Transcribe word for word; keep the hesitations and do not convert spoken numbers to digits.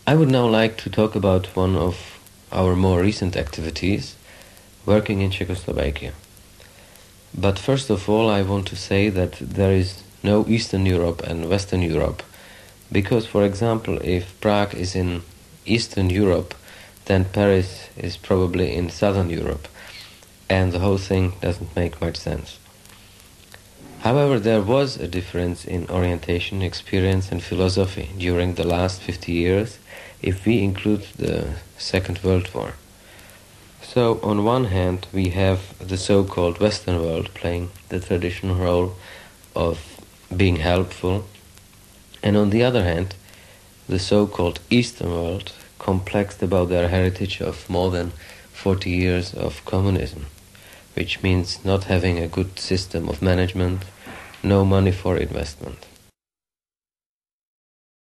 I would now like to talk about one of our more recent activities, working in Czechoslovakia. But first of all, I want to say that there is no Eastern Europe and Western Europe, because, for example, if Prague is in Eastern Europe, then Paris is probably in Southern Europe, and the whole thing doesn't make much sense. However, there was a difference in orientation, experience and philosophy during the last fifty years if we include the Second World War. So, on one hand, we have the so-called Western world playing the traditional role of being helpful, and on the other hand, the so-called Eastern world, complexed about their heritage of more than forty years of communism, which means not having a good system of management, no money for investment.